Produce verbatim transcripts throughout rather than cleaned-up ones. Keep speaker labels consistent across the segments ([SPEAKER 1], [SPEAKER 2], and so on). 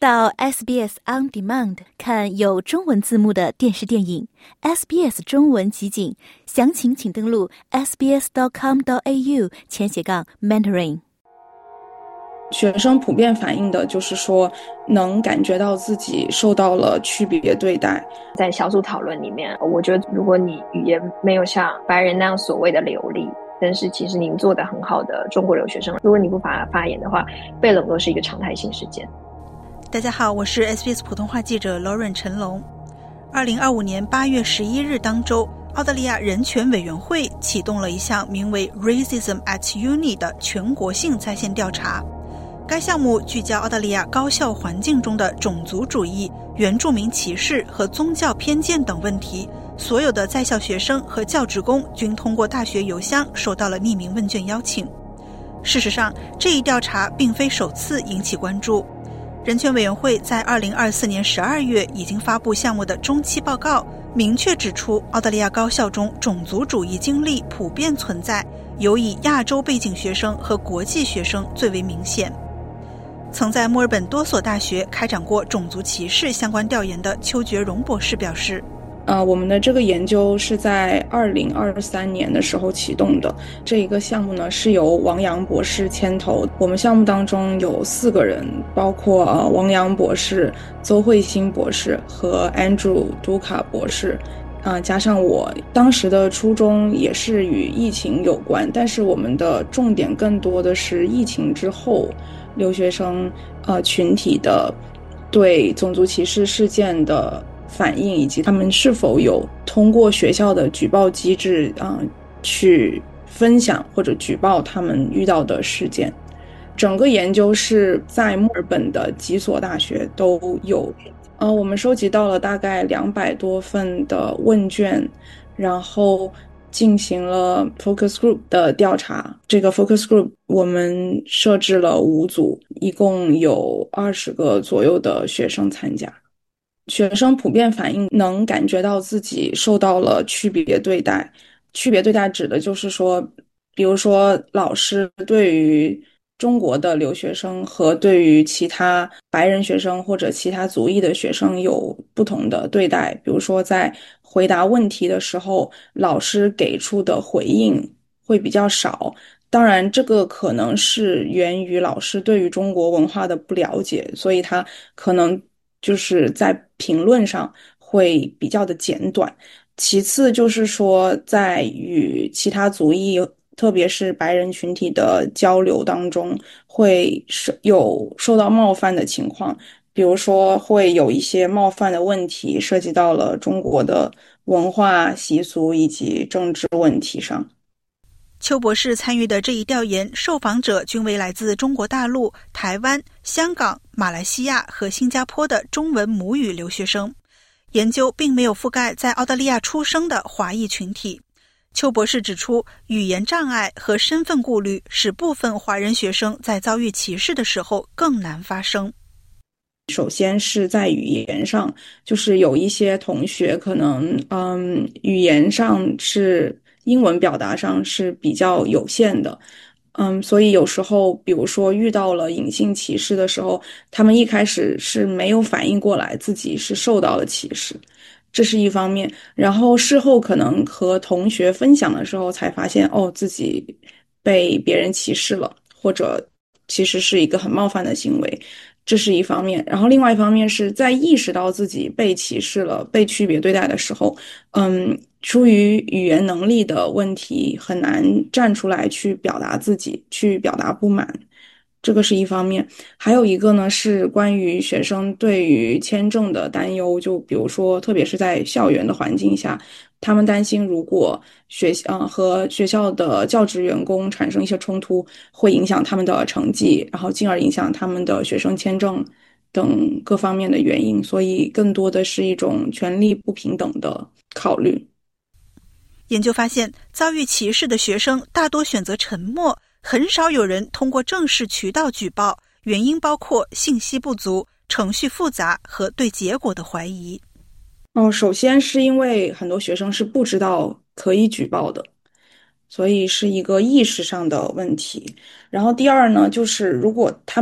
[SPEAKER 1] 到 S B S On Demand 看有中文字幕的电视电影 S B S 中文集锦，详情请登录 s b s dot com dot a u 前斜杠 mentoring。
[SPEAKER 2] 学生普遍反映的就是说能感觉到自己受到了区别对待。
[SPEAKER 3] 在小组讨论里面，我觉得如果你语言没有像白人那样所谓的流利，但是其实您做得很好的中国留学生，如果你不发发言的话，被冷落是一个常态性事件。
[SPEAKER 4] 大家好，我是 S B S 普通话记者 Lauren 陈龙。二零二五年八月十一日当周，澳大利亚人权委员会启动了一项名为 Racism at Uni 的全国性在线调查。该项目聚焦澳大利亚高校环境中的种族主义、原住民歧视和宗教偏见等问题。所有的在校学生和教职工均通过大学邮箱收到了匿名问卷邀请。事实上，这一调查并非首次引起关注。人权委员会在二零二四年十二月已经发布项目的中期报告，明确指出澳大利亚高校中种族主义经历普遍存在，尤以亚洲背景学生和国际学生最为明显。曾在墨尔本多所大学开展过种族歧视相关调研的邱觉荣博士表示，
[SPEAKER 2] 呃，我们的这个研究是在二零二三年的时候启动的。这一个项目呢是由王阳博士牵头。我们项目当中有四个人，包括呃王阳博士、邹慧欣博士和 Andrew 杜卡博士。啊、呃，加上我当时的初衷也是与疫情有关，但是我们的重点更多的是疫情之后留学生呃群体的对种族歧视事件的反应，以及他们是否有通过学校的举报机制啊、呃、去分享或者举报他们遇到的事件。整个研究是在墨尔本的几所大学都有。呃，我们收集到了大概两百多份的问卷，然后进行了 focus group 的调查。这个 focus group 我们设置了五组，一共有二十个左右的学生参加。学生普遍反映能感觉到自己受到了区别对待。区别对待指的就是说，比如说老师对于中国的留学生和对于其他白人学生或者其他族裔的学生有不同的对待。比如说在回答问题的时候，老师给出的回应会比较少。当然这个可能是源于老师对于中国文化的不了解，所以他可能就是在评论上会比较的简短。其次就是说，在与其他族裔特别是白人群体的交流当中，会有受到冒犯的情况。比如说会有一些冒犯的问题涉及到了中国的文化习俗以及政治问题上。
[SPEAKER 4] 邱博士参与的这一调研，受访者均为来自中国大陆、台湾、香港、马来西亚和新加坡的中文母语留学生。研究并没有覆盖在澳大利亚出生的华裔群体。邱博士指出，语言障碍和身份顾虑使部分华人学生在遭遇歧视的时候更难发声。
[SPEAKER 2] 首先是在语言上，就是有一些同学可能嗯，语言上是英文表达上是比较有限的。嗯，所以有时候比如说遇到了隐性歧视的时候，他们一开始是没有反应过来自己是受到了歧视，这是一方面。然后事后可能和同学分享的时候才发现，哦，自己被别人歧视了，或者其实是一个很冒犯的行为，这是一方面。然后另外一方面是在意识到自己被歧视了、被区别对待的时候，嗯，出于语言能力的问题，很难站出来去表达自己，去表达不满。这个是一方面。还有一个呢，是关于学生对于签证的担忧。就比如说特别是在校园的环境下，他们担心如果学校、呃、和学校的教职员工产生一些冲突，会影响他们的成绩，然后进而影响他们的学生签证等各方面的原因。所以更多的是一种权利不平等的考虑。
[SPEAKER 4] 研究发现，遭遇歧视的学生大多选择沉默，很少有人通过正式渠道举报，原因包括信息不足、程序复杂和对结果的怀疑。
[SPEAKER 2] 哦，首先是因为很多学生是不知道可以举报的，所以是一个意识上的问题。然后第二呢，就是如果他们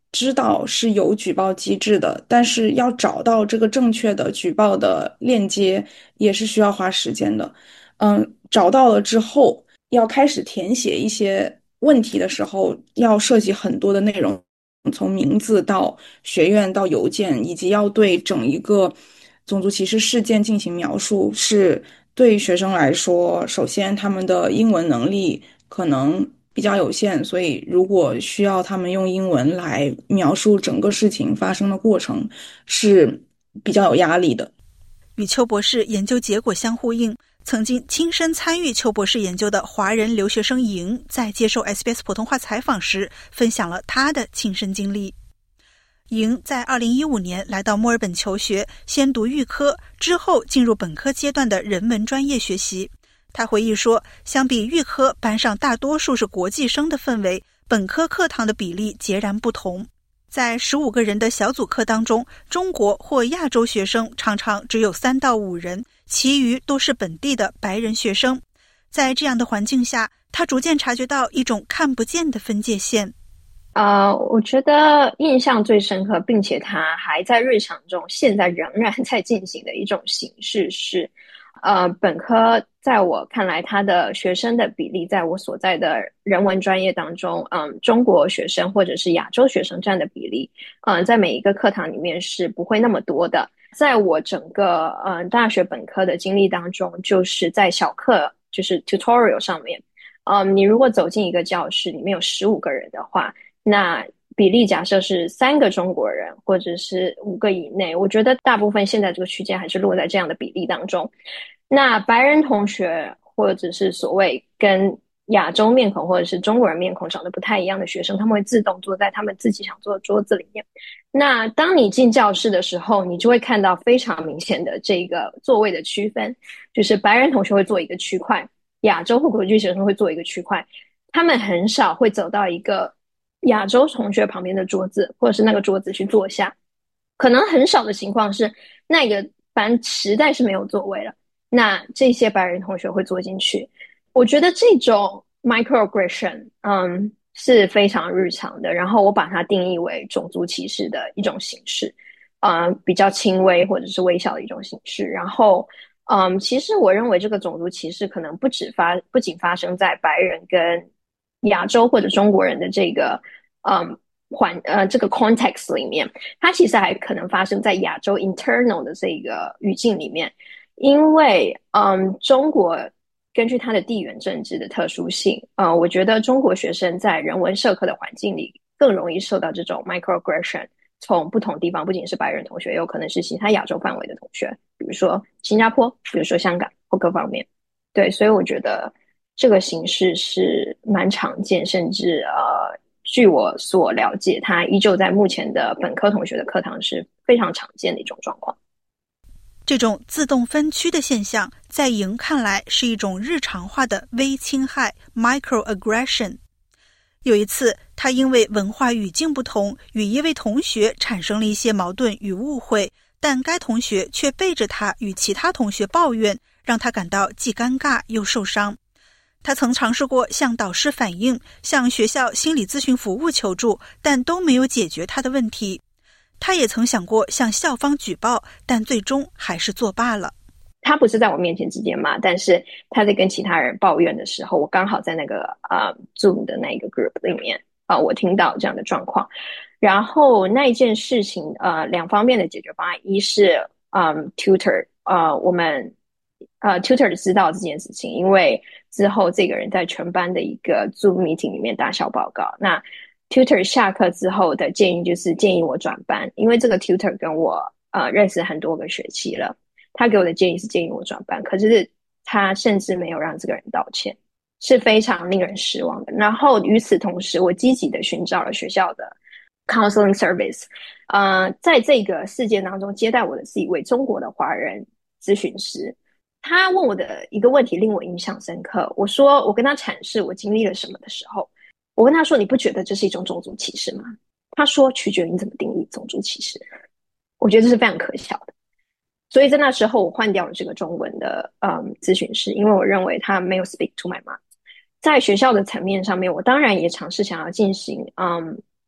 [SPEAKER 2] 知道是有举报机制的，但是要找到这个正确的举报的链接也是需要花时间的。嗯，找到了之后，要开始填写一些问题的时候，要涉及很多的内容，从名字到学院到邮件，以及要对整一个种族歧视事件进行描述，是对学生来说，首先他们的英文能力可能比较有限，所以如果需要他们用英文来描述整个事情发生的过程，是比较有压力的。
[SPEAKER 4] 与邱博士研究结果相呼应，曾经亲身参与邱博士研究的华人留学生莹在接受 S B S 普通话采访时分享了她的亲身经历。莹在二零一五年来到墨尔本求学，先读预科，之后进入本科阶段的人文专业学习。他回忆说，相比预科班上大多数是国际生的氛围，本科课堂的比例截然不同。在十五个人的小组课当中，中国或亚洲学生常常只有三到五人，其余都是本地的白人学生。在这样的环境下，他逐渐察觉到一种看不见的分界线。
[SPEAKER 3] 呃，我觉得印象最深刻，并且它还在日常中现在仍然在进行的一种形式是，呃，本科在我看来，它的学生的比例，在我所在的人文专业当中，嗯，中国学生或者是亚洲学生占的比例，嗯，在每一个课堂里面是不会那么多的。在我整个嗯大学本科的经历当中，就是在小课，就是 tutorial 上面，嗯，你如果走进一个教室，里面有十五个人的话，那比例假设是三个中国人或者是五个以内，我觉得大部分现在这个区间还是落在这样的比例当中。那白人同学或者是所谓跟亚洲面孔或者是中国人面孔长得不太一样的学生，他们会自动坐在他们自己想坐的桌子里面。那当你进教室的时候，你就会看到非常明显的这个座位的区分，就是白人同学会坐一个区块，亚洲或国际学生会坐一个区块，他们很少会走到一个亚洲同学旁边的桌子或者是那个桌子去坐下。可能很少的情况是那个班实在是没有座位了，那这些白人同学会坐进去。我觉得这种 microaggression 嗯是非常日常的，然后我把它定义为种族歧视的一种形式，嗯，比较轻微或者是微小的一种形式。然后嗯，其实我认为这个种族歧视可能不只发不仅发生在白人跟亚洲或者中国人的这个嗯环呃这个 context 里面，它其实还可能发生在亚洲 internal 的这个语境里面。因为嗯，中国根据它的地缘政治的特殊性，呃，我觉得中国学生在人文社科的环境里更容易受到这种 microaggression， 从不同地方，不仅是白人同学，也有可能是其他亚洲范围的同学，比如说新加坡，比如说香港或各方面。对，所以我觉得这个形式是蛮常见，甚至呃，据我所了解，它依旧在目前的本科同学的课堂是非常常见的一种状况。
[SPEAKER 4] 这种自动分区的现象，在莹看来是一种日常化的微侵害 microaggression。有一次，他因为文化语境不同，与一位同学产生了一些矛盾与误会，但该同学却背着他与其他同学抱怨，让他感到既尴尬又受伤。他曾尝试过向导师反映，向学校心理咨询服务求助，但都没有解决他的问题。他也曾想过向校方举报，但最终还是作罢了。
[SPEAKER 3] 他不是在我面前直接骂，但是他在跟其他人抱怨的时候，我刚好在那个呃 Zoom 的那一个 group 里面啊、呃，我听到这样的状况。然后那一件事情呃两方面的解决方案，一是嗯 tutor 呃我们呃 tutor 知道这件事情，因为之后这个人在全班的一个 Zoom meeting 里面打小报告。那 tutor 下课之后的建议就是建议我转班，因为这个 tutor 跟我呃认识很多个学期了，他给我的建议是建议我转班，可是他甚至没有让这个人道歉，是非常令人失望的。然后与此同时，我积极的寻找了学校的 counseling service， 呃，在这个事件当中接待我的是一位中国的华人咨询师。他问我的一个问题令我印象深刻，我说我跟他阐释我经历了什么的时候，我跟他说，你不觉得这是一种种族歧视吗？他说取决于你怎么定义种族歧视。我觉得这是非常可笑的。所以在那时候我换掉了这个中文的嗯咨询师，因为我认为他没有 speak to my mind。在学校的层面上面，我当然也尝试想要进行嗯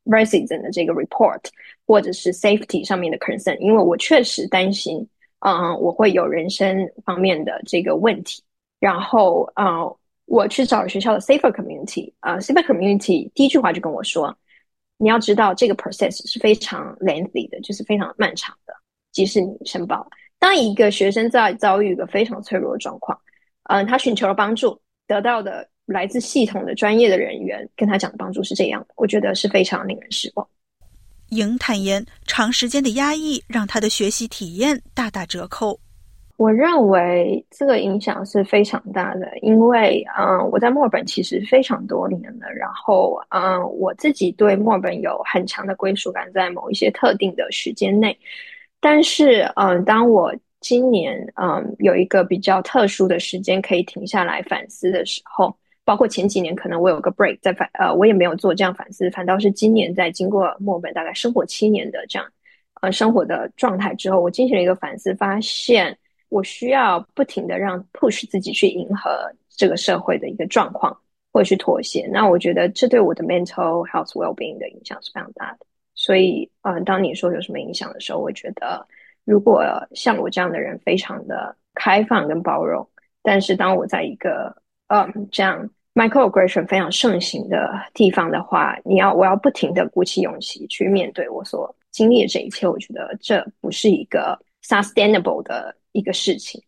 [SPEAKER 3] racism 的这个 report 或者是 safety 上面的 concern， 因为我确实担心嗯，我会有人身方面的这个问题，然后呃，我去找学校的 safer community， 呃 safer community 第一句话就跟我说，你要知道这个 process 是非常 lengthy 的，就是非常漫长的，即使你申报。当一个学生在遭遇一个非常脆弱的状况，嗯，他寻求了帮助，得到的来自系统的专业的人员跟他讲的帮助是这样的，我觉得是非常令人失望。
[SPEAKER 4] 莹坦言，长时间的压抑让他的学习体验大打折扣。
[SPEAKER 3] 我认为这个影响是非常大的，因为嗯，我在墨尔本其实非常多年了，然后嗯，我自己对墨尔本有很强的归属感，在某一些特定的时间内。但是嗯，当我今年嗯有一个比较特殊的时间可以停下来反思的时候，包括前几年可能我有个 break 在反呃，我也没有做这样反思，反倒是今年在经过墨尔本大概生活七年的这样呃生活的状态之后，我进行了一个反思，发现我需要不停的让 push 自己去迎合这个社会的一个状况，或者去妥协。那我觉得这对我的 mental health well-being 的影响是非常大的。所以呃，当你说有什么影响的时候，我觉得如果像我这样的人非常的开放跟包容，但是当我在一个嗯这样 microaggression 非常盛行的地方的话，你要我要不停的鼓起勇气去面对我所经历的这一切，我觉得这不是一个 sustainable 的一个事情。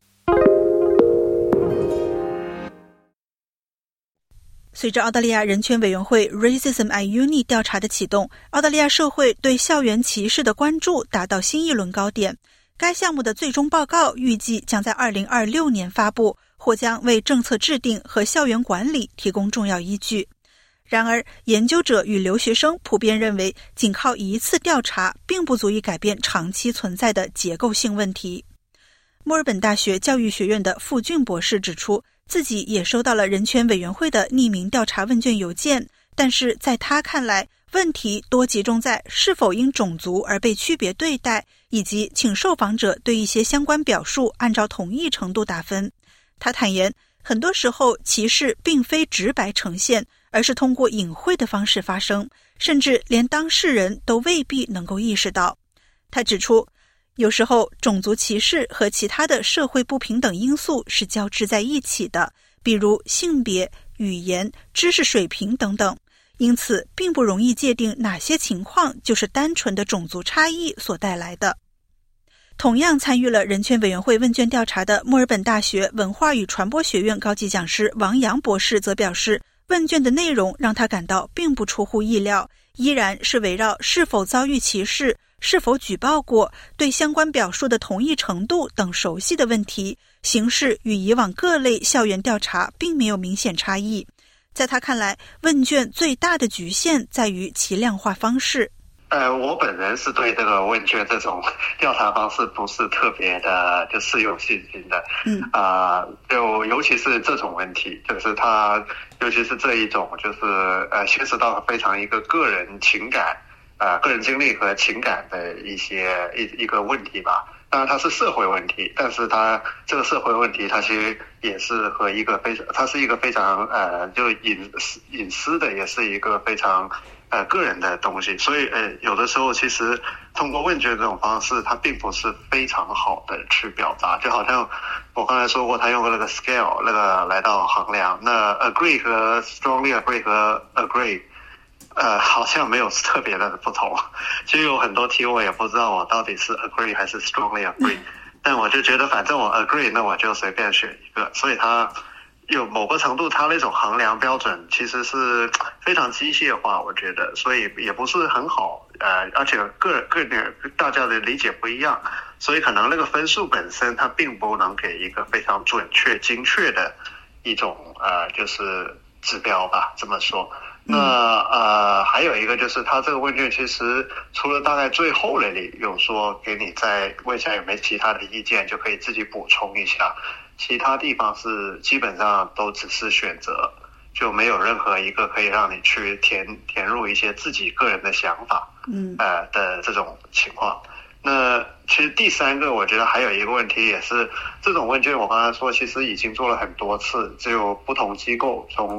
[SPEAKER 4] 随着澳大利亚人权委员会 Racism at Uni 调查的启动，澳大利亚社会对校园歧视的关注达到新一轮高点。该项目的最终报告预计将在二零二六年发布，或将为政策制定和校园管理提供重要依据。然而，研究者与留学生普遍认为，仅靠一次调查并不足以改变长期存在的结构性问题。墨尔本大学教育学院的傅俊博士指出，自己也收到了人权委员会的匿名调查问卷邮件，但是在他看来，问题多集中在是否因种族而被区别对待，以及请受访者对一些相关表述按照同意程度打分。他坦言，很多时候歧视并非直白呈现，而是通过隐晦的方式发生，甚至连当事人都未必能够意识到。他指出，有时候种族歧视和其他的社会不平等因素是交织在一起的，比如性别、语言、知识水平等等，因此并不容易界定哪些情况就是单纯的种族差异所带来的。同样参与了人权委员会问卷调查的墨尔本大学文化与传播学院高级讲师王阳博士则表示，问卷的内容让他感到并不出乎意料，依然是围绕是否遭遇歧视、是否举报过、对相关表述的同意程度等熟悉的问题，形式与以往各类校园调查并没有明显差异。在他看来，问卷最大的局限在于其量化方式。
[SPEAKER 5] 呃，我本人是对这个问卷这种调查方式不是特别的，就是有信心的。嗯啊、呃，就尤其是这种问题，就是它，尤其是这一种，就是呃，牵涉到非常一个个人情感、呃，个人经历和情感的一些一一个问题吧。当然它是社会问题，但是它这个社会问题，它其实也是和一个非常，它是一个非常呃，就隐私隐私的，也是一个非常。呃，个人的东西，所以呃，有的时候其实通过问卷这种方式，它并不是非常好的去表达。就好像我刚才说过，他用那个 scale 那个来到衡量，那 agree 和 strongly agree 和 agree， 呃，好像没有特别的不同。其实有很多题我也不知道我到底是 agree 还是 strongly agree， 但我就觉得反正我 agree， 那我就随便选一个，所以他。有某个程度，它那种衡量标准其实是非常机械化，我觉得，所以也不是很好，呃，而且个个人大家的理解不一样，所以可能那个分数本身它并不能给一个非常准确、精确的一种呃，就是指标吧，这么说。那呃，还有一个就是它这个问卷其实除了大概最后那里有说给你再问一下有没有其他的意见，就可以自己补充一下。其他地方是基本上都只是选择，就没有任何一个可以让你去填填入一些自己个人的想法，嗯，呃的这种情况。那其实第三个，我觉得还有一个问题也是，这种问卷我刚才说其实已经做了很多次，只有不同机构从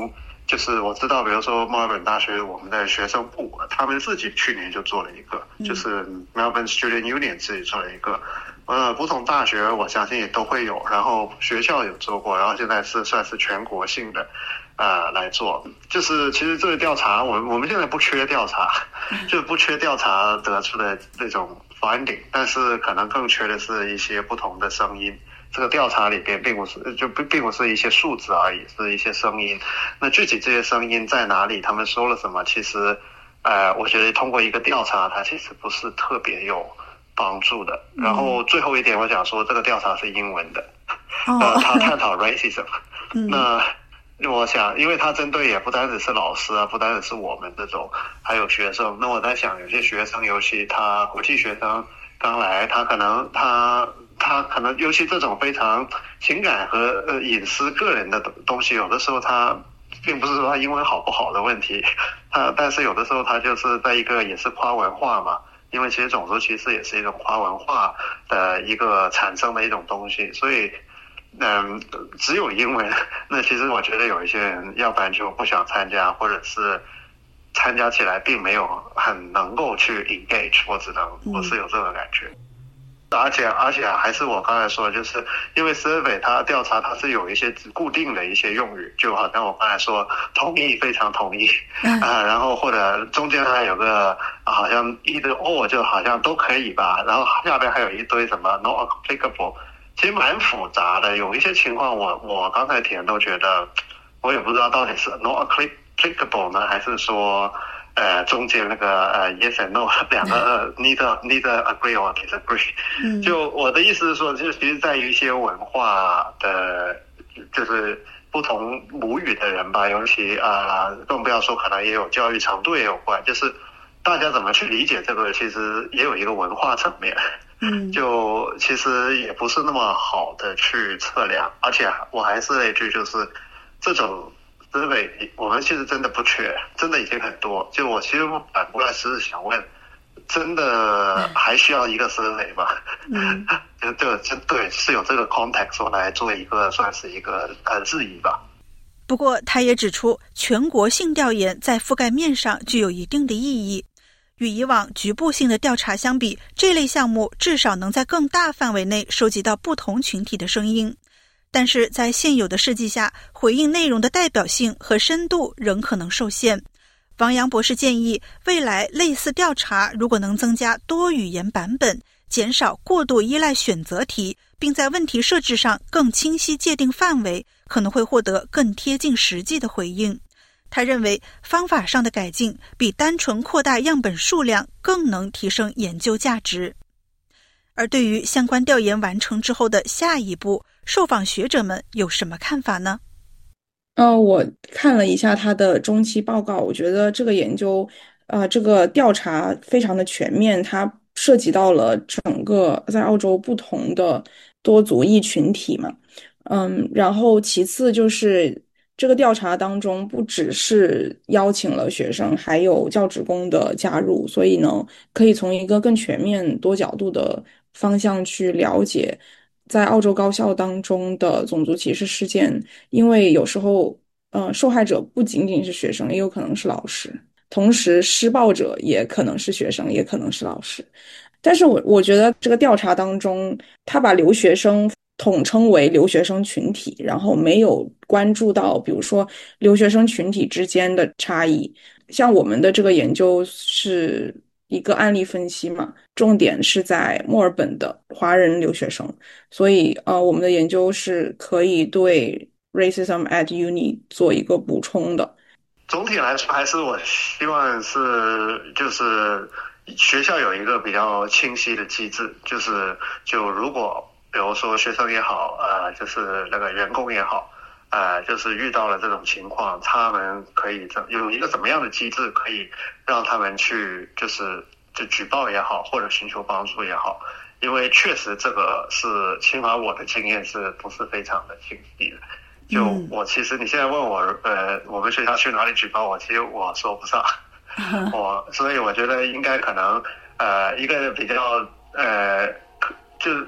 [SPEAKER 5] 就是我知道，比如说墨尔本大学我们的学生部，他们自己去年就做了一个，嗯、就是 Melbourne Student Union 自己做了一个。呃，不同大学我相信也都会有，然后学校有做过，然后现在是算是全国性的，呃，来做。就是其实这个调查，我我们现在不缺调查，就是不缺调查得出的这种 finding， 但是可能更缺的是一些不同的声音。这个调查里边并不是就并不是一些数字而已，是一些声音。那具体这些声音在哪里，他们说了什么，其实呃，我觉得通过一个调查，它其实不是特别有帮助的。然后最后一点，我想说，这个调查是英文的，
[SPEAKER 4] 哦、
[SPEAKER 5] 呃，他探讨 racism，
[SPEAKER 4] 嗯、
[SPEAKER 5] 那我想，因为他针对也不单只是老师啊，不单只是我们这种，还有学生。那我在想，有些学生，尤其他国际学生刚来，他可能他他可能，尤其这种非常情感和呃隐私、个人的东西，有的时候他并不是说他英文好不好的问题，他但是有的时候他就是在一个也是跨文化嘛。因为其实种族歧视也是一种跨文化的一个产生的一种东西，所以嗯，只有英文，那其实我觉得有一些人要不然就不想参加，或者是参加起来并没有很能够去 engage， 我只能我是有这个感觉。而且而且还是我刚才说的，就是因为 survey 它调查它是有一些固定的一些用语，就好像我刚才说同意非常同意啊、呃，然后或者中间还有个好像 either or 就好像都可以吧，然后下边还有一堆什么 not applicable， 其实蛮复杂的。有一些情况我我刚才填都觉得我也不知道到底是 not applicable 呢，还是说呃，中间那个呃 yes and no 两个呃 neither neither agree or disagree，嗯、就我的意思是说，就其实在于一些文化的，就是不同母语的人吧，尤其啊、呃，更不要说可能也有教育程度也有关，就是大家怎么去理解这个，其实也有一个文化层面，嗯，就其实也不是那么好的去测量，而且我还是那句，就是这种。survey 我们其实真的不缺，真的已经很多。就我其实反过来是想问，真的还需要一个 survey 吗？嗯，就这个真对是有这个 context 我来做一个算是一个呃质疑吧。
[SPEAKER 4] 不过他也指出，全国性调研在覆盖面上具有一定的意义。与以往局部性的调查相比，这类项目至少能在更大范围内收集到不同群体的声音。但是在现有的设计下，回应内容的代表性和深度仍可能受限。王阳博士建议，未来类似调查如果能增加多语言版本，减少过度依赖选择题，并在问题设置上更清晰界定范围，可能会获得更贴近实际的回应。他认为，方法上的改进比单纯扩大样本数量更能提升研究价值。而对于相关调研完成之后的下一步，受访学者们有什么看法呢？
[SPEAKER 2] 呃，我看了一下他的中期报告，我觉得这个研究，呃，这个调查非常的全面，它涉及到了整个在澳洲不同的多族裔群体嘛。嗯，然后其次就是这个调查当中不只是邀请了学生，还有教职工的加入，所以呢，可以从一个更全面、多角度的方向去了解在澳洲高校当中的种族歧视事件。因为有时候，呃，受害者不仅仅是学生，也有可能是老师，同时施暴者也可能是学生，也可能是老师。但是我我觉得这个调查当中，他把留学生统称为留学生群体，然后没有关注到比如说留学生群体之间的差异。像我们的这个研究是一个案例分析嘛，重点是在墨尔本的华人留学生，所以呃，我们的研究是可以对 racism at uni 做一个补充的。
[SPEAKER 5] 总体来说，还是我希望是就是学校有一个比较清晰的机制，就是就如果比如说学生也好，呃，就是那个员工也好，呃，就是遇到了这种情况，他们可以有一个怎么样的机制，可以让他们去就是就举报也好，或者寻求帮助也好。因为确实这个是起码我的经验是不是非常的清晰的。就我其实你现在问我，呃，我们学校去哪里举报，我其实我说不上。我所以我觉得应该可能呃一个比较呃就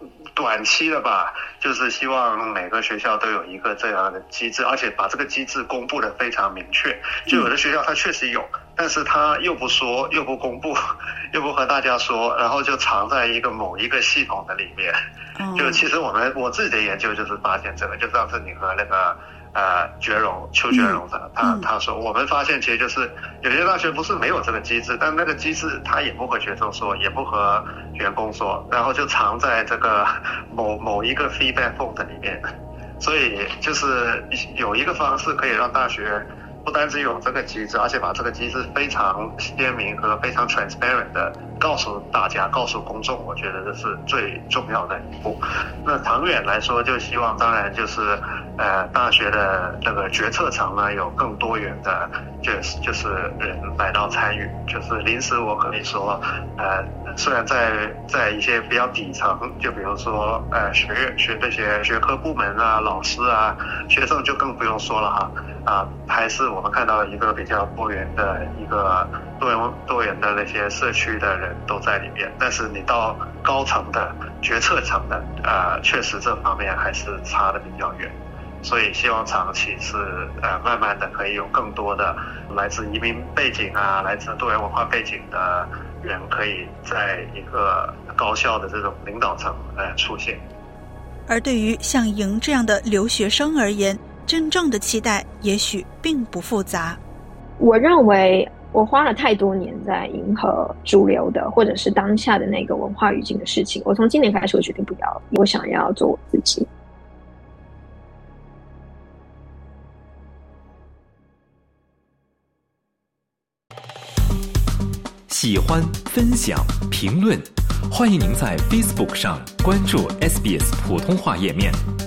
[SPEAKER 5] 短期的吧，就是希望每个学校都有一个这样的机制，而且把这个机制公布的非常明确。就有的学校它确实有，但是它又不说，又不公布，又不和大家说，然后就藏在一个某一个系统的里面。就其实我们我自己的研究就是发现这个，就上次你和那个呃觉荣邱觉荣他他他说，我们发现其实就是有些大学不是没有这个机制，但那个机制他也不和学生说，也不和员工说，然后就藏在这个某某一个 feedback form 里面。所以就是有一个方式可以让大学不单只有这个机制，而且把这个机制非常鲜明和非常 transparent 的告诉大家，告诉公众，我觉得这是最重要的一步。那长远来说，就希望当然就是呃大学的这个决策层呢有更多元的就是就是人来到参与。就是临时我可以说呃虽然在在一些比较底层，就比如说呃学院学这些学科部门啊、老师啊、学生就更不用说了哈啊，还是我们看到一个比较多元的一个多元多元的那些社区的人都在里面。但是你到高层的决策层的呃确实这方面还是差得比较远。所以希望长期是呃慢慢的可以有更多的来自移民背景啊、来自多元文化背景的人可以在一个高校的这种领导层呃出现。
[SPEAKER 4] 而对于像莹这样的留学生而言，真正的期待也许并不复杂。
[SPEAKER 3] 我认为我花了太多年在迎合主流的或者是当下的那个文化语境的事情，我从今年开始我决定不要，我想要做我自己。
[SPEAKER 6] 喜欢、分享、评论，欢迎您在 Facebook 上关注 S B S 普通话页面。